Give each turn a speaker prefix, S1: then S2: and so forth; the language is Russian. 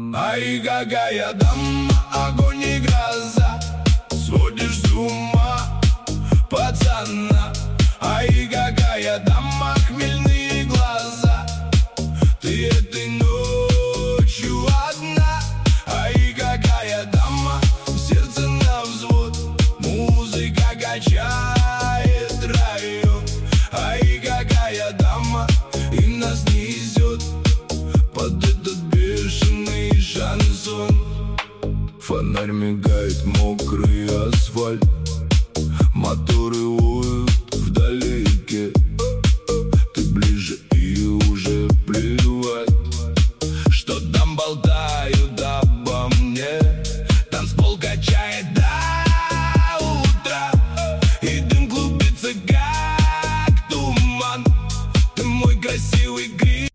S1: Ай, какая дама, огонь и гроза, сводишь с ума пацана. Ай, какая дама, хмельные глаза, ты этой ночью одна. Ай, какая дама, сердце на взвод, музыка качает район. Ай, какая дама, и нас несет под этот бешеный шансон. Фонарь мигает, мокрый асфальт,